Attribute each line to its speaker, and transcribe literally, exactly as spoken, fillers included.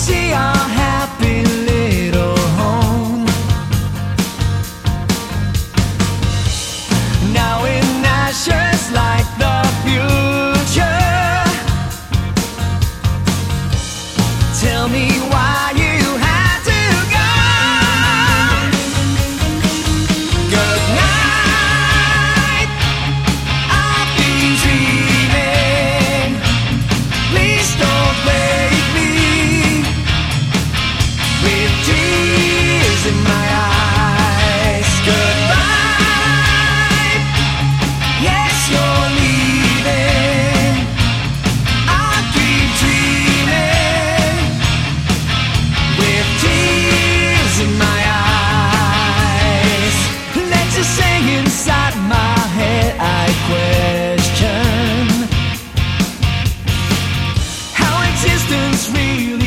Speaker 1: see our happy little home. Now in ashes like the future. Tell me why you had to go. Good night, I've been dreaming. Please don't wake me with tears in my eyes. Goodbye, yes you're leaving. I keep dreaming with tears in my eyes. Let's just say inside my head I question how existence really